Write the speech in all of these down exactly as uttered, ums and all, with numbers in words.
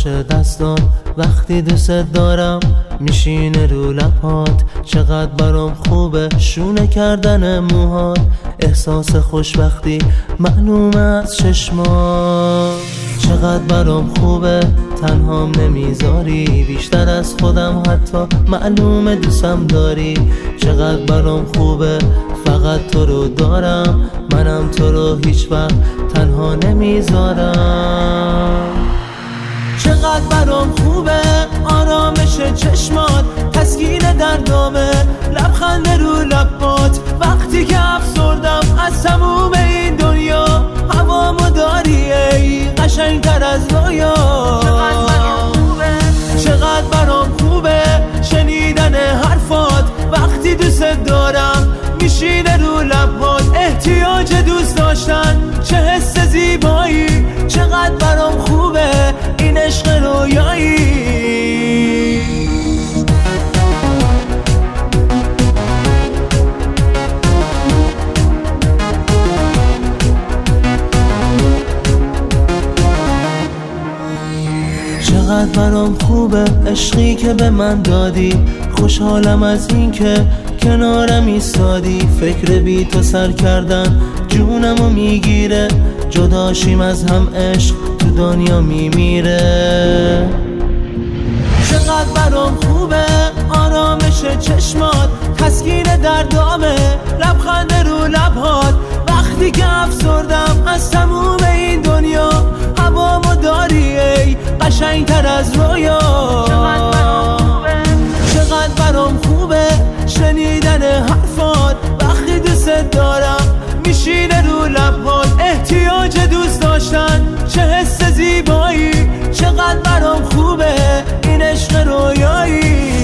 نوازش دستان وقتی دوست دارم میشینه رو لبات. چقدر برام خوبه شونه کردن موهات، احساس خوشبختی معلومه از چشمات. چقدر برام خوبه تنهام نمیذاری، بیشتر از خودم حتی معلومه دوستم داری. چقدر برام خوبه فقط تو رو دارم، منم تو رو هیچ وقت تنها نمیذارم. چقدر برام خوبه آرامش چشمات، تسکین دردامه، لبخند رو لبات. وقتی که افسردم از تموم این دنیا، هوامو داری ای قشنگتر از رویا. چقدر برام خوبه چقدر برام خوبه شنیدن حرفات، وقتی دوست دارم میشینه رو لبات. احتیاج دوست داشتن چه حس زیبایی، چقدر برام خوبه این عشق رویایی. چقدر برام خوبه عشقی که به من دادی، خوشحالم از این که کنارم ایستادی. فکر بی تو سر کردن جونمو میگیره، جداشیم از هم عشق تو دنیا میمیره. چقدر برام خوبه آرامش چشمات، تسکین دردامه، لبخند رو لبات. وقتی که افسردم از تموم این دنیا، هوامو داری ای قشنگتر از رویا. چقدر برام خوبه چقدر برام خوبه شنیدن حرفات، وقتی دوست دارم میشینه رو لبات. احتیاج دوست داشتن چه حس زیبایی، چقدر برام خوبه این عشق رویایی.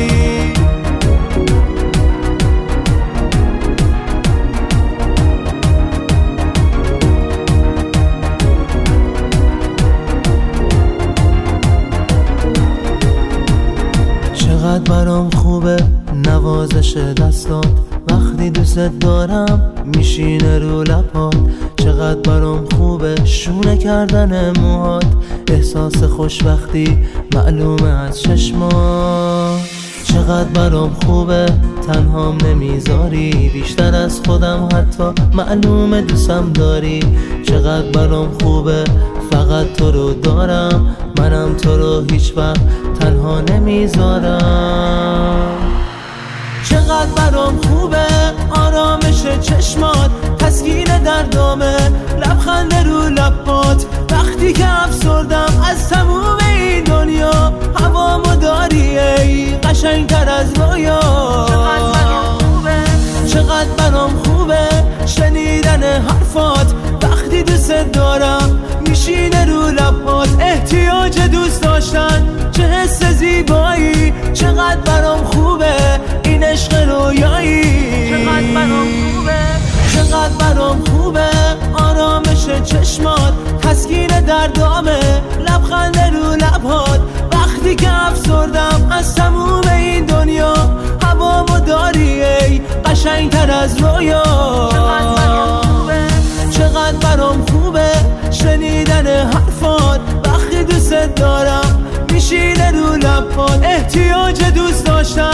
چقدر برام خوبه نوازش دستات، وقتی دوست دارم میشینه رو لبات. چقدر برام خوبه شونه کردن موهات، احساس خوشبختی معلومه از چشمات. چقدر برام خوبه تنهام نمیذاری، بیشتر از خودم حتی معلومه دوستم داری. چقدر برام خوبه فقط تو رو دارم، منم تو رو هیچ وقت تنها نمیذارم. چقدر برام خوبه آرامش چشمات، تسکین دردامه، لبخند رو لبات. وقتی که افسردم از تموم این دنیا، هوامو داری ای قشنگتر از رویا. چقدر برام خوبه چقدر برام خوبه شنیدن حرفات، وقتی دوست دارم میشینه رو لبات. احتیاج دوست داشتن چه حس زیبایی، چقدر برام خوبه این عشق رویایی. چقدر برام خوبه چقدر برام خوبه آرامش چشمات، تسکین دردامه، لبخند رو لبات. وقتی که افسردم از تموم این دنیا، هوامو داری ای قشنگتر از رویا. چقدر برام خوبه چقدر برام خوبه شنیدن حرفات، وقتی دوست دارم میشینه رو لبات. احتیاج دوست داشتن